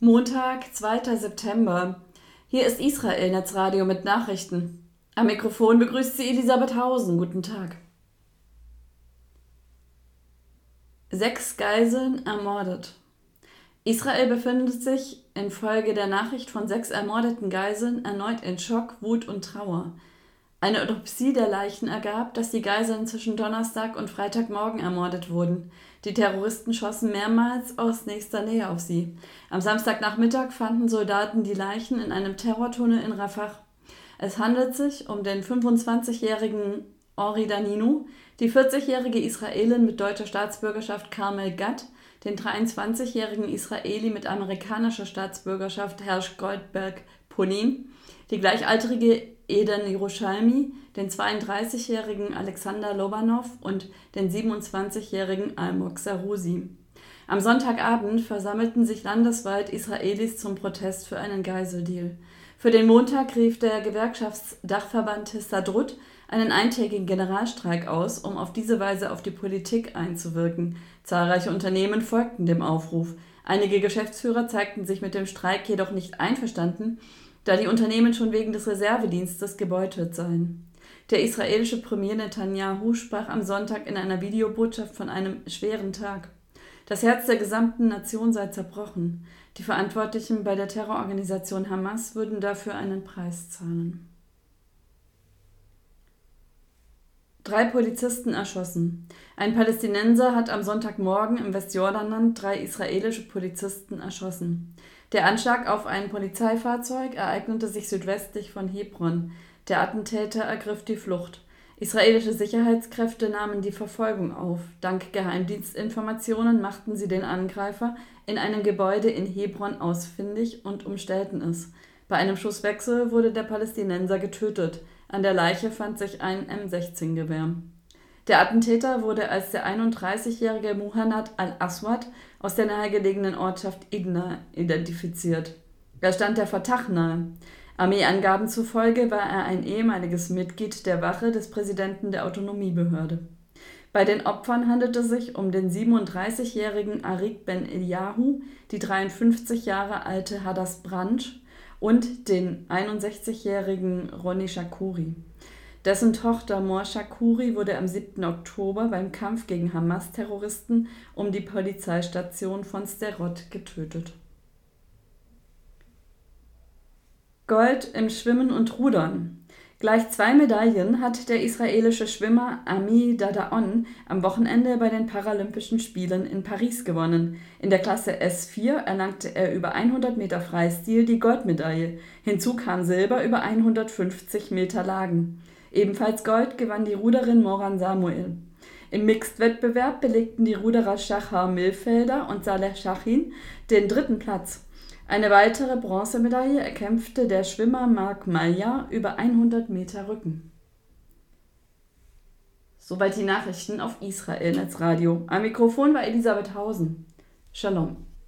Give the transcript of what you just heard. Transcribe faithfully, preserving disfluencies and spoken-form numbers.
Montag, zweiter September. Hier ist Israel Netzradio mit Nachrichten. Am Mikrofon begrüßt sie Elisabeth Hausen. Guten Tag. Sechs Geiseln ermordet. Israel befindet sich infolge der Nachricht von sechs ermordeten Geiseln erneut in Schock, Wut und Trauer. Eine Autopsie der Leichen ergab, dass die Geiseln zwischen Donnerstag und Freitagmorgen ermordet wurden. Die Terroristen schossen mehrmals aus nächster Nähe auf sie. Am Samstagnachmittag fanden Soldaten die Leichen in einem Terrortunnel in Rafah. Es handelt sich um den fünfundzwanzigjährigen Ori Danino, die vierzigjährige Israelin mit deutscher Staatsbürgerschaft Carmel Gad, den dreiundzwanzigjährigen Israeli mit amerikanischer Staatsbürgerschaft Hersh Goldberg Polin, die gleichaltrige Eden Yerushalmi, den zweiunddreißigjährigen Alexander Lobanov und den siebenundzwanzigjährigen Almog Sarusi. Am Sonntagabend versammelten sich landesweit Israelis zum Protest für einen Geiseldeal. Für den Montag rief der Gewerkschaftsdachverband Histadrut einen eintägigen Generalstreik aus, um auf diese Weise auf die Politik einzuwirken. Zahlreiche Unternehmen folgten dem Aufruf. Einige Geschäftsführer zeigten sich mit dem Streik jedoch nicht einverstanden, da die Unternehmen schon wegen des Reservedienstes gebeutelt seien. Der israelische Premier Netanyahu sprach am Sonntag in einer Videobotschaft von einem schweren Tag. Das Herz der gesamten Nation sei zerbrochen. Die Verantwortlichen bei der Terrororganisation Hamas würden dafür einen Preis zahlen. Drei Polizisten erschossen. Ein Palästinenser hat am Sonntagmorgen im Westjordanland drei israelische Polizisten erschossen. Der Anschlag auf ein Polizeifahrzeug ereignete sich südwestlich von Hebron. Der Attentäter ergriff die Flucht. Israelische Sicherheitskräfte nahmen die Verfolgung auf. Dank Geheimdienstinformationen machten sie den Angreifer in einem Gebäude in Hebron ausfindig und umstellten es. Bei einem Schusswechsel wurde der Palästinenser getötet. An der Leiche fand sich ein M sechzehn Gewehr. Der Attentäter wurde als der einunddreißigjährige Muhannad al-Aswad aus der nahegelegenen Ortschaft Idna identifiziert. Er stand der Fatah nahe. Armeeangaben zufolge war er ein ehemaliges Mitglied der Wache des Präsidenten der Autonomiebehörde. Bei den Opfern handelt es sich um den siebenunddreißigjährigen Arik Ben Eliyahu, die dreiundfünfzig Jahre alte Hadas Branch und den einundsechzigjährigen Ronny Shakuri. Dessen Tochter Mor Shakuri wurde am siebten Oktober beim Kampf gegen Hamas-Terroristen um die Polizeistation von Sderot getötet. Gold im Schwimmen und Rudern. Gleich zwei Medaillen hat der israelische Schwimmer Ami Dadaon am Wochenende bei den Paralympischen Spielen in Paris gewonnen. In der Klasse S vier erlangte er über hundert Meter Freistil die Goldmedaille. Hinzu kam Silber über hundertfünfzig Meter Lagen. Ebenfalls Gold gewann die Ruderin Moran Samuel. Im Mixed-Wettbewerb belegten die Ruderer Shachar Milfelder und Saleh Shachin den dritten Platz. Eine weitere Bronzemedaille erkämpfte der Schwimmer Mark Malja über hundert Meter Rücken. Soweit die Nachrichten auf Israel Netzradio. Am Mikrofon war Elisabeth Hausen. Shalom.